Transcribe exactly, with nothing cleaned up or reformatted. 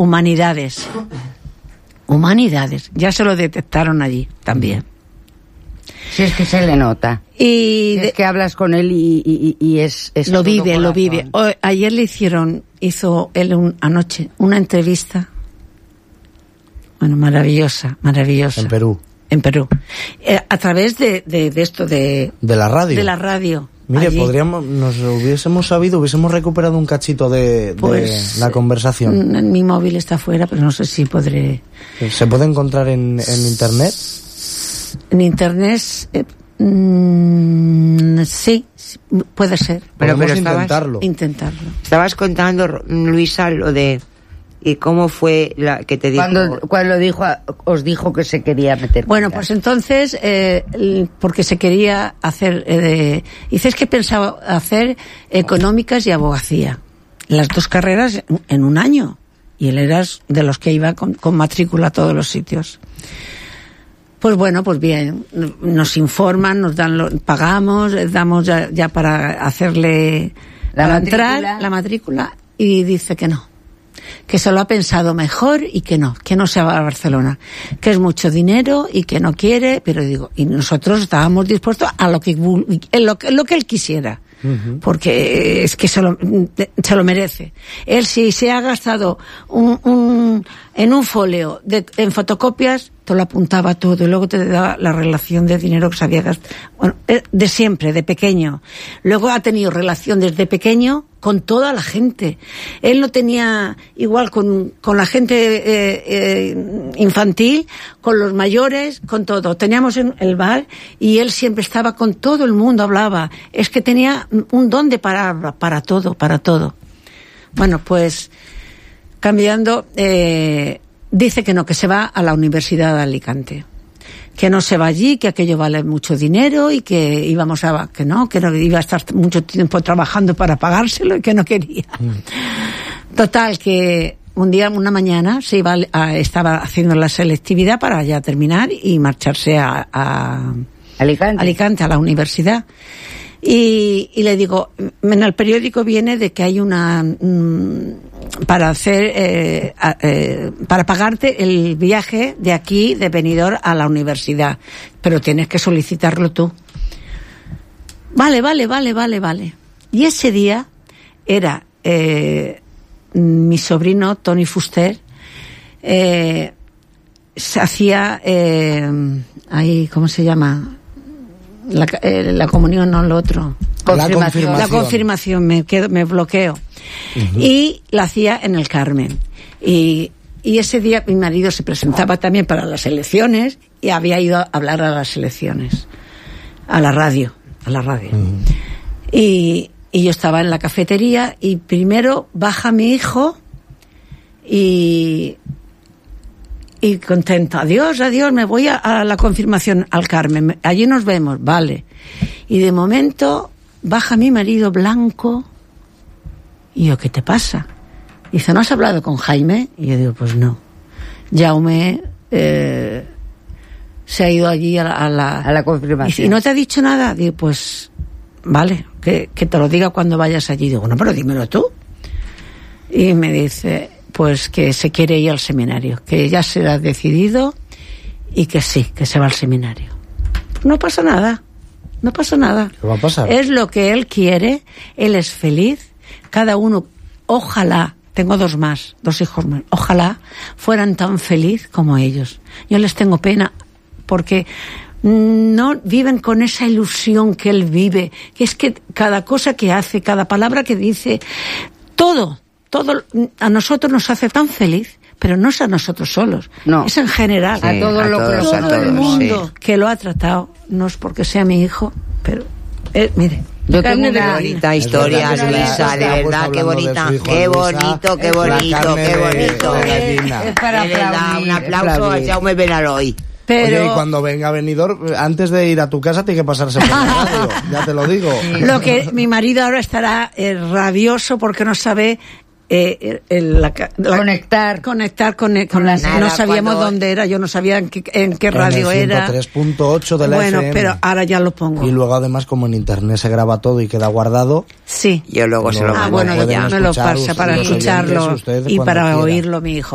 Humanidades. Humanidades. Ya se lo detectaron allí también. Sí, es que se le nota. Y de, es que hablas con él y, y, y es, es lo vive, corazón. Lo vive. O, ayer le hicieron, hizo él un, anoche una entrevista. Bueno, maravillosa, maravillosa. En Perú. En Perú. Eh, a través de, de, de esto de... De la radio. De la radio. Mire, allí. podríamos, nos hubiésemos sabido, hubiésemos recuperado un cachito de, pues, de la conversación. Eh, mi móvil está fuera, pero no sé si podré... ¿Se puede encontrar en, en internet? En internet... Eh, mm, sí, puede ser. Pero, pero estabas, intentarlo. Intentarlo. Estabas contando, Luisa, lo de... ¿Y cómo fue la que te dijo? Cuando, cuando dijo, os dijo que se quería meter. Bueno, pues entonces, eh, porque se quería hacer, eh, dices que pensaba hacer económicas y abogacía. Las dos carreras en un año. Y él era de los que iba con, con matrícula a todos los sitios. Pues bueno, pues bien, nos informan, nos dan, lo, pagamos, damos ya, ya para hacerle, la para matrícula. entrar la matrícula, y dice que no. Que se lo ha pensado mejor y que no, que no se va a Barcelona, que es mucho dinero y que no quiere, pero digo, y nosotros estábamos dispuestos a lo que, en lo que, en lo que él quisiera, uh-huh. Porque es que se lo, se lo merece. Él si se ha gastado un, un, en un folio, de, en fotocopias, te lo apuntaba todo y luego te daba la relación de dinero que se había gastado. Bueno, de siempre, de pequeño. Luego ha tenido relación desde pequeño con toda la gente. Él no tenía igual con, con la gente eh, eh, infantil, con los mayores, con todo. Teníamos el bar y él siempre estaba con todo el mundo, hablaba. Es que tenía un don de palabra para todo, para todo. Bueno, pues cambiando... Eh, Dice que no, que se va a la Universidad de Alicante. Que no se va allí, que aquello vale mucho dinero y que íbamos a... Que no, que no iba a estar mucho tiempo trabajando para pagárselo y que no quería. Mm. Total, que un día, una mañana, se iba a, estaba haciendo la selectividad para ya terminar y marcharse a... a Alicante. Alicante, a la universidad. Y, y le digo, en el periódico viene de que hay una... Mmm, para hacer eh, eh, para pagarte el viaje de aquí de Benidorm a la universidad, pero tienes que solicitarlo tú. Vale, vale, vale, vale, vale. Y ese día era eh, mi sobrino Tony Fuster, eh, se hacía eh, ahí, ¿cómo se llama? La, eh, la comunión, no lo otro. La confirmación. La confirmación, me quedo, me bloqueo. Uh-huh. Y la hacía en el Carmen. Y, y ese día mi marido se presentaba también para las elecciones y había ido a hablar a las elecciones. A la radio, a la radio. Uh-huh. Y, y yo estaba en la cafetería y primero baja mi hijo y... Y contento, adiós, adiós, me voy a, a la confirmación al Carmen, allí nos vemos, vale. Y de momento baja mi marido blanco, y yo, ¿qué te pasa? Dice, ¿no has hablado con Jaime? Y yo digo, pues no. Jaume eh, se ha ido allí a la, a la, a la confirmación. ¿Y no te ha dicho nada? Digo, pues, vale, que, que te lo diga cuando vayas allí. Digo, no, pero dímelo tú. Y me dice... pues que se quiere ir al seminario, que ya se ha decidido y que sí, que se va al seminario. No pasa nada, no pasa nada. ¿Qué va a pasar? Es lo que él quiere, él es feliz, cada uno, ojalá, tengo dos más, dos hijos más, ojalá fueran tan feliz como ellos. Yo les tengo pena porque no viven con esa ilusión que él vive, que es que cada cosa que hace, cada palabra que dice, todo, todo a nosotros nos hace tan feliz, pero no es a nosotros solos, no. Es en general, sí, a todo, a lo, todos, todo a todos, el mundo sí. Que lo ha tratado, no es porque sea mi hijo, pero eh, mire, yo tengo una bonita historia, Luisa, de verdad, qué bonita, qué bonito, qué bonito, qué bonito. Es para aplaudir. Un aplauso a Jaume Benaloy. Pero... Oye, y cuando venga Benidorm, antes de ir a tu casa tiene que pasarse por la radio, ya te lo digo. Lo que mi marido ahora estará eh, rabioso porque no sabe eh, el, la, la, conectar conectar con, con las, nada, no sabíamos cuando... dónde era, yo no sabía en qué, en qué radio en el era. ciento tres punto ocho de la bueno, F M. pero ahora ya lo pongo. Y luego además como en internet se graba todo y queda guardado. Sí. Yo luego se lo Ah, mando. bueno, ya me lo pasa para escucharlo y para oírlo mi hijo.